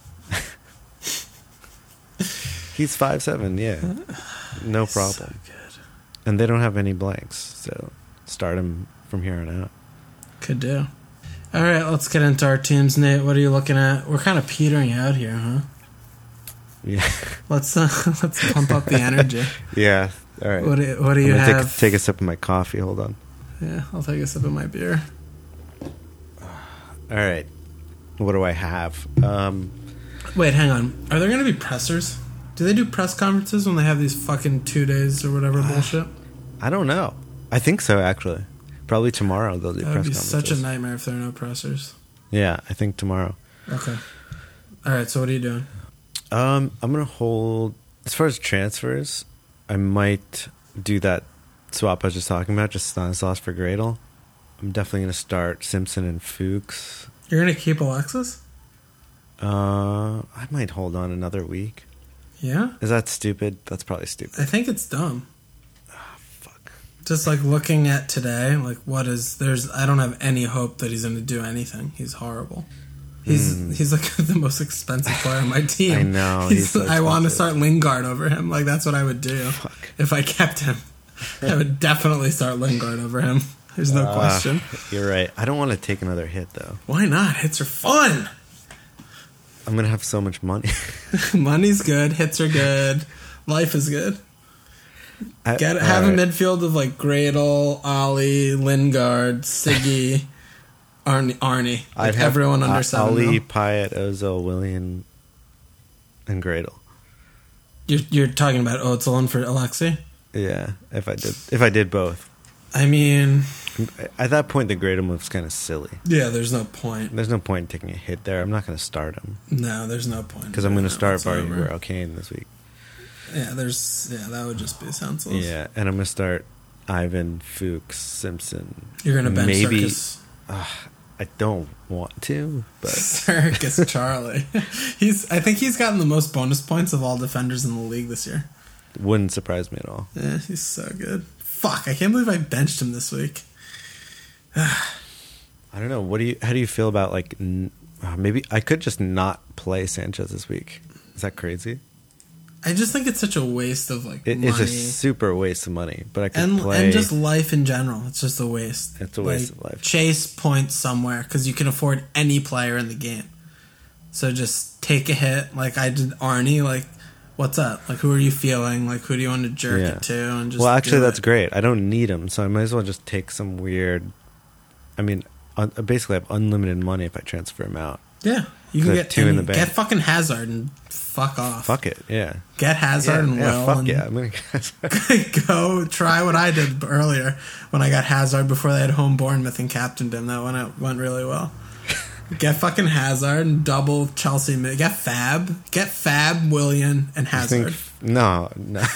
He's 5'7", yeah. No problem. So good. And they don't have any blanks, so start him from here on out. Could do. All right, let's get into our teams, Nate. What are you looking at? We're kind of petering out here, huh? Yeah. Let's pump up the energy. Yeah. All right. What do you have? Take a sip of my coffee. Hold on. Yeah, I'll take a sip of my beer. All right. What do I have? Wait, hang on. Are there going to be pressers? Do they do press conferences when they have these fucking 2 days or whatever bullshit? I don't know. I think so, actually. Probably tomorrow they'll do press conferences. That would be such a nightmare if there are no pressers. Yeah, I think tomorrow. Okay. All right, so what are you doing? I'm going to hold... As far as transfers, I might do that swap I was just talking about, just Stanislas for Gradle. I'm definitely going to start Simpson and Fuchs. You're going to keep Alexis? I might hold on another week. Yeah? Is that stupid? That's probably stupid. I think it's dumb. Fuck. Just like looking at today, like I don't have any hope that he's going to do anything. He's horrible. He's like the most expensive player on my team. I know. I want to start Lingard over him. Like that's what I would do if I kept him. I would definitely start Lingard over him. There's no question. You're right. I don't want to take another hit though. Why not? Hits are fun. I'm gonna have so much money. Money's good. Hits are good. Life is good. Have a midfield of like Gradle, Ollie, Lingard, Siggy, Arnie. Like everyone under 7 Ollie, mil. Pyatt, Ozil, Willian, and Gradle. You're talking about Ozil for Alexi? Yeah, if I did both. I mean, at that point, the Gradle move's kind of silly. Yeah, there's no point. There's no point in taking a hit there. I'm not going to start him. No, there's no point. Because I'm going to start Barry Kane this week. Yeah, that would just be senseless. Yeah, and I'm going to start Ivan, Fuchs, Simpson. You're going to bench maybe, Circus. I don't want to, but Circus Charlie. I think he's gotten the most bonus points of all defenders in the league this year. Wouldn't surprise me at all. Yeah, he's so good. Fuck, I can't believe I benched him this week. I don't know. How do you feel about like maybe I could just not play Sanchez this week? Is that crazy? I just think it's such a waste of like money. It's a super waste of money. But I could play and just life in general. It's just a waste. It's a waste of life. Chase points somewhere because you can afford any player in the game. So just take a hit, like I did Arnie. Like, what's up? Like, who are you feeling? Like, who do you want to jerk it to? And just actually, that's great. I don't need him, so I might as well just take some weird. I mean, basically, I have unlimited money if I transfer him out. Yeah, you can get 2 in the bank. Get fucking Hazard and fuck off. Fuck it, yeah. Get Hazard and Will. Fuck yeah, I'm gonna get go try what I did earlier when I got Hazard before they had home Bournemouth and captained him. That went really well. Get fucking Hazard and double Chelsea. Get Fab, Willian, and Hazard. No,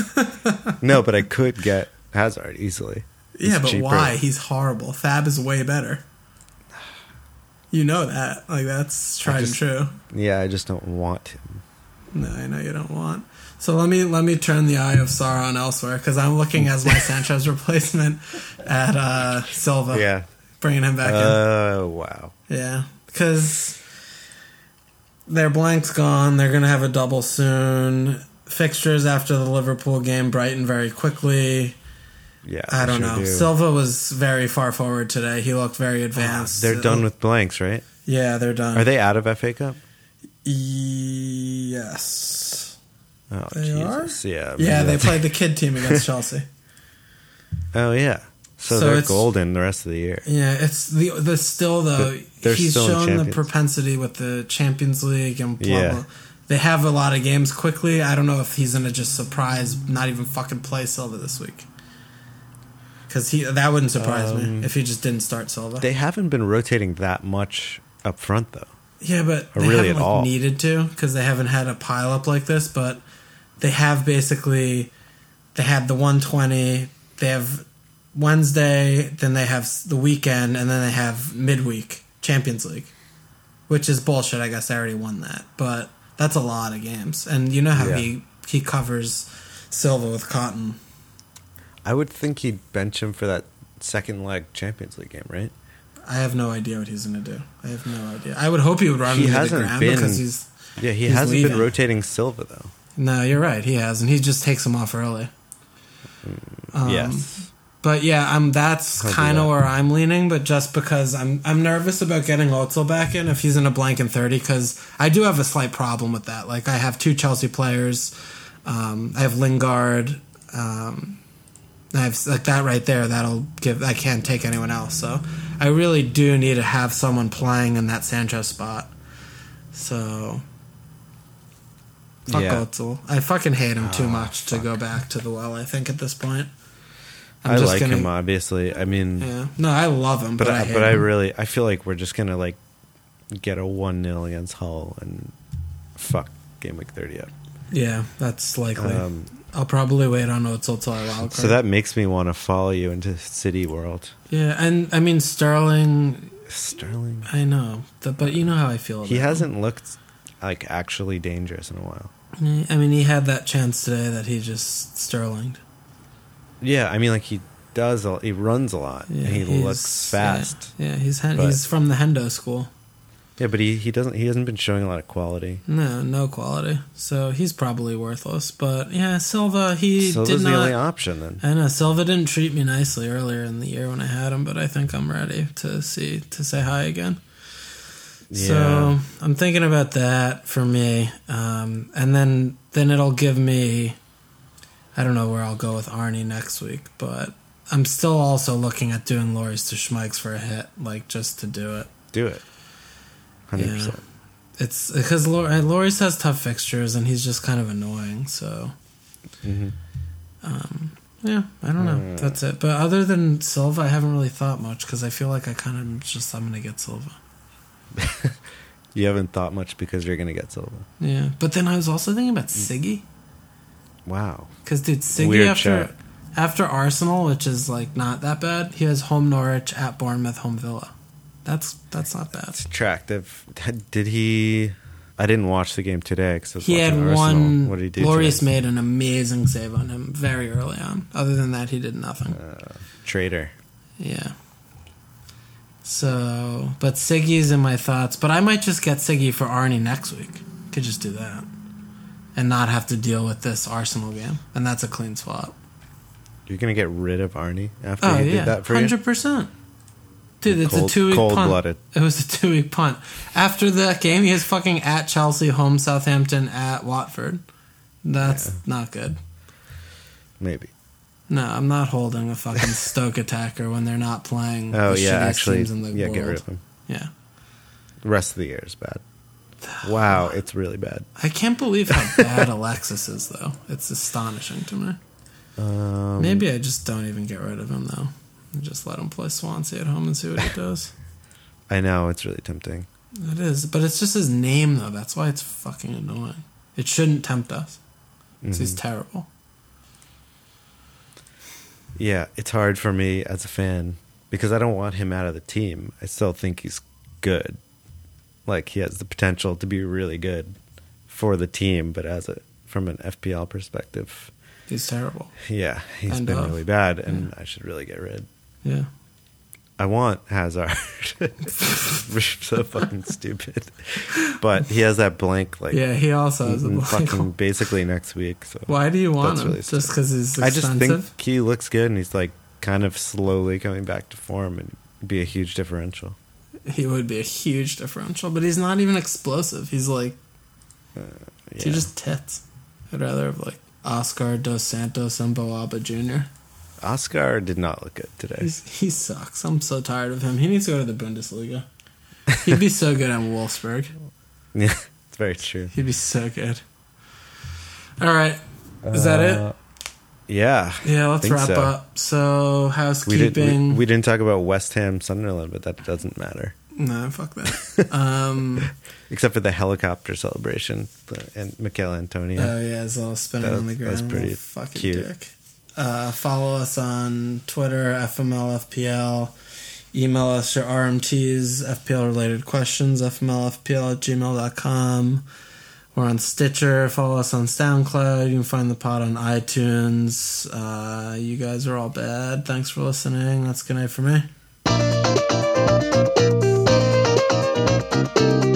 but I could get Hazard easily. Yeah, but cheaper. Why? He's horrible. Fab is way better. You know that. Like, that's tried and true. Yeah, I just don't want him. No, I know you don't want. So let me turn the eye of Sauron elsewhere, because I'm looking as my Sanchez replacement at Silva. Yeah. Bringing him back in. Oh, wow. Yeah, because their blank's gone. They're going to have a double soon. Fixtures after the Liverpool game brighten very quickly. Yeah, I don't know. Silva was very far forward today. He looked very advanced. They're done with blanks, right? Yeah, they're done. Are they out of FA Cup? Yes. Oh, they Jesus. Are? Yeah. Yeah, they played the kid team against Chelsea. Oh, yeah. So they're golden the rest of the year. Yeah, it's the still though. He's still shown the propensity with the Champions League and blah blah. They have a lot of games quickly. I don't know if he's gonna just surprise, not even fucking play Silva this week. Because that wouldn't surprise me if he just didn't start Silva. They haven't been rotating that much up front though. Yeah, but they really haven't needed to because they haven't had a pile up like this. But they have they had the 120. They have Wednesday, then they have the weekend, and then they have midweek Champions League, which is bullshit. I guess they already won that, but that's a lot of games, and you know how he covers Silva with cotton. I would think he'd bench him for that second leg Champions League game, right? I have no idea what he's going to do. I have no idea. I would hope he would run him to the ground because he's hasn't leaving. been rotating Silva though. No, you're right. He hasn't. He just takes him off early. Yes. But yeah, that's kind of where I'm leaning. But just because I'm nervous about getting Özil back in if he's in a blank in 30, because I do have a slight problem with that. Like I have 2 Chelsea players. I have Lingard. I have like that right there. I can't take anyone else. So I really do need to have someone playing in that Sancho spot. So fuck Özil. I fucking hate him too much to go back to the well. I think at this point. I like him, obviously. I mean, no, I love him, but I hate him. I feel like we're just gonna like get a 1-0 against Hull and fuck game week 30 up. Yeah, that's likely. I'll probably wait on Özil till I wildcard. So that makes me want to follow you into City World. Yeah, and I mean Sterling. I know, but you know how I feel about him. He hasn't looked like actually dangerous in a while. I mean, he had that chance today that he just Sterlinged. Yeah, I mean, like he he runs a lot. Yeah, and he looks fast. Yeah, he's from the Hendo school. Yeah, but he hasn't been showing a lot of quality. No quality. So he's probably worthless. But yeah, Silva's the only option then. I know Silva didn't treat me nicely earlier in the year when I had him, but I think I'm ready to say hi again. Yeah. So I'm thinking about that for me, and then it'll give me. I don't know where I'll go with Arnie next week, but I'm still also looking at doing Loris to Schmeichs for a hit, like just to do it. Do it. 100%. Yeah. It's because Loris has tough fixtures and he's just kind of annoying. So, yeah, I don't know. That's it. But other than Silva, I haven't really thought much because I feel like I'm going to get Silva. You haven't thought much because you're going to get Silva. Yeah, but then I was also thinking about Siggy. Wow. Because dude, Siggy after Arsenal, which is like not that bad, he has home Norwich, at Bournemouth, home Villa. That's not bad. It's attractive. Did he? I didn't watch the game today because I was he watching had Arsenal. one. What did he do? Loris made an amazing save on him very early on. Other than that, he did nothing. Traitor. Yeah. So, but Siggy's in my thoughts. But I might just get Siggy for Arnie next week. Could just do that, and not have to deal with this Arsenal game. And that's a clean swap. You're gonna get rid of Arnie after he did that for 100%. Dude, it's a 2-week punt. Cold-blooded. It was a 2-week punt. After that game, he has fucking at Chelsea, home Southampton, at Watford. That's not good. Maybe. No, I'm not holding a fucking Stoke attacker when they're not playing the shittiest teams in the world. Get rid of him. Yeah. The rest of the year is bad. Wow, it's really bad. I can't believe how bad Alexis is, though. It's astonishing to me. Maybe I just don't even get rid of him, though. And just let him play Swansea at home and see what he does. I know, it's really tempting. It is, but it's just his name, though. That's why it's fucking annoying. It shouldn't tempt us. Because he's terrible. Yeah, it's hard for me as a fan because I don't want him out of the team. I still think he's good. Like, he has the potential to be really good for the team, but from an FPL perspective, he's terrible. Yeah, he's been really bad, and I should really get rid. Yeah. I want Hazard. So fucking stupid. But he has that blank, like... Yeah, he also has a blank. Fucking basically next week. So why do you want him? Really just because he's expensive? I just think he looks good, and he's like kind of slowly coming back to form, and be a huge differential. He would be a huge differential, but he's not even explosive. He's like... He just tits. I'd rather have like Oscar Dos Santos and Boaba Jr. Oscar did not look good today. He sucks. I'm so tired of him. He needs to go to the Bundesliga. He'd be so good at Wolfsburg. Yeah, it's very true. He'd be so good. All right. Is that it? Yeah. Yeah, let's wrap up. So, housekeeping. We didn't talk about West Ham Sunderland, but that doesn't matter. No, fuck that. Except for the helicopter celebration and Mikel Antonio. Oh, yeah, his little spinning on the ground. That was pretty fucking cute. Dick. Follow us on Twitter, FMLFPL. Email us your RMTs, FPL-related questions, fmlfpl@gmail.com. We're on Stitcher. Follow us on SoundCloud. You can find the pod on iTunes. You guys are all bad. Thanks for listening. That's good night for me.